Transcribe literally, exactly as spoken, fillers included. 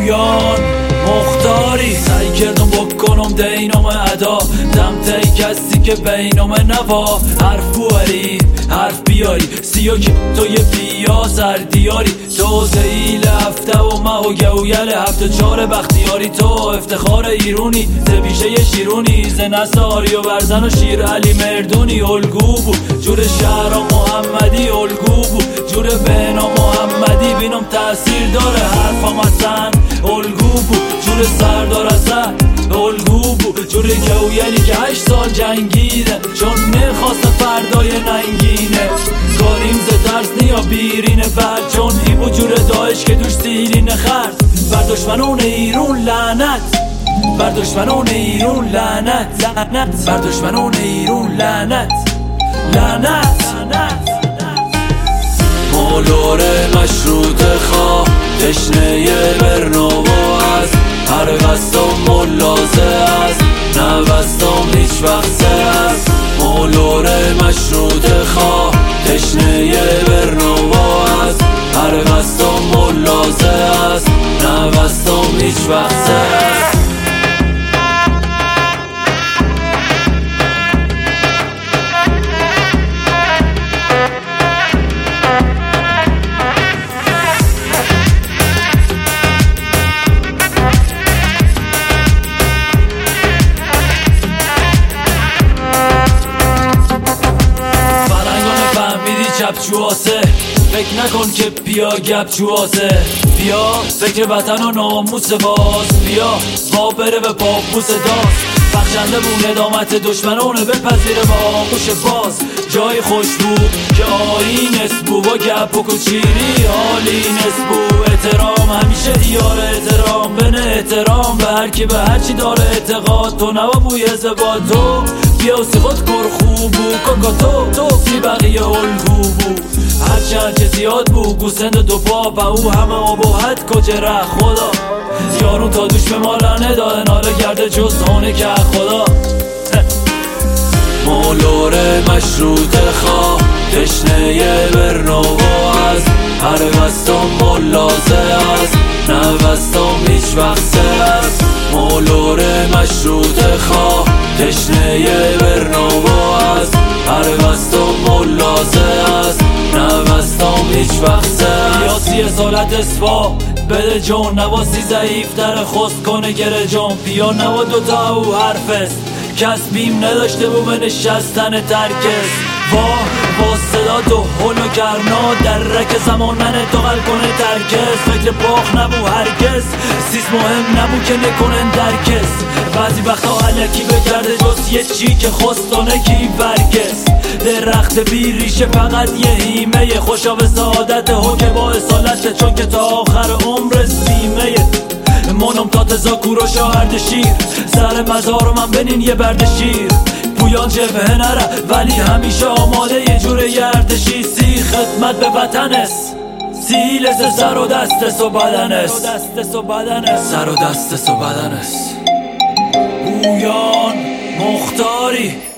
پویان مختاری سعی کردم بکنم دینم ادا دم تی کسی که بینم نوا حرف بواری حرف بیاری سیو که توی بیا سردیاری تو زیل هفته و ما و گویل هفته چار بختیاری تو افتخار ایرونی زبیشه شیرونی زنساری و برزن و شیر علی مردونی الگو بود جور شهر محمدی الگو بود جور بنا محمدی بینم تأثیر داره حرفم اصلا الگو بود جور سردار اصلا الگو بود جور گویلی که هشت سال جنگیده چون نخواست فردای ننگینه کاریم ز ترس نیا بیرینه بعد چون ای بود جور داعش که دوش سیلین خرد بر دشمنون ایرون لعنت بر دشمنون ایرون لعنت لعنت بر دشمنون ایرون لعنت لعنت مولور مشروط خواه تشنه برنامه است هر قصدم ملازه است نه قصدم هیچ وقته است مولور مشروط خواه تشنه برنامه است هر قصدم ملازه است نه قصدم هیچ وقته است چواسه فکر نکن که بیا گپ چواسه بیا فکر وطن و ناموس باز بیا با بره به پاپوس داست بخشنده بود ندامت دشمنونه بپذیره با آغوش باز جای خوش بود که آیین است بود و گپ و کچیری حالی نست بود احترام همیشه دیار احترام بنه احترام به هر کی به هر چی داره اعتقاد تو نوا بوی زباد تو بیا سی خود کر خوب بود کاکا تو تو سی بقیه الگو بود هرچند که زیاد بود گوسند دو پا و او همه آبوحت کجه ره خدا یارون تا دوش به ما لنه داده ناله کرده جز هونه که خدا مولور مشروط خواه تشنه برنامه است هر قصدم ملازه است نه قصدم هیچ وقته است مولور مشروط خواه تشنه برنامه است هر قصدم ملازه است نه قصدم هیچ وقته یا سی سالت اصفا بده جون نواسی ضعیف در خست کنه گره جون بیا نوا دوتا او حرف است کس بیم نداشته بو به نشستن ترکس وا با صدا دو هل و گرنا در رک زمان من دقل کنه ترکس فکر باخ نبو هرگز سیز مهم نبو که نکنن درکس بعضی وقتا علکی بگرده جز یه چی که خستانه کی برگس درخت بی ریشه فقط یه هیمه خوشا به سعادت هو که با اصالت چون که تا آخر عمر سیمه منم تا تزاکور و شاهرد شیر سر مزار من بنین یه برد شیر پویان جبهه نره ولی همیشه آماده یه جور یردشی سی خدمت به وطن است سی لسه سر و دست و بدن است سر و دست و بدن است پویان مختاری